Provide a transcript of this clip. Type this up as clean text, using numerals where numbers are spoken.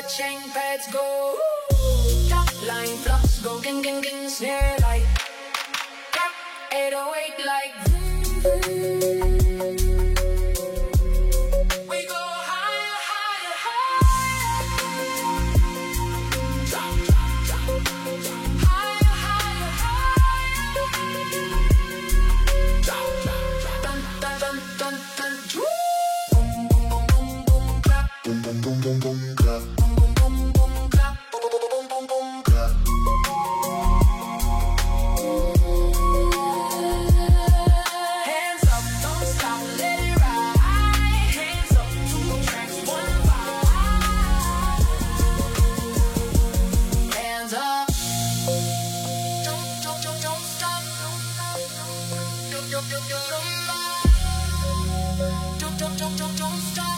chain pads go. Top line flops go ging ging ging. Snare like 808 like. We go higher, higher, higher. Drop, drop, drop, drop. Higher, higher, higher. Drop, drop, drop. Dun, dun, dun, dun, dun. Boom, boom, boom, boom, boom, clap. Boom, boom, boom, boom, boom, clap. Boom, boom, boom, boom, clap. Boom, boom, boom, boom, boom, clap. Hands up, don't stop, let it ride. Hands up, 2 tracks, 1 vibe. Hands up, don't stop. Don't stop.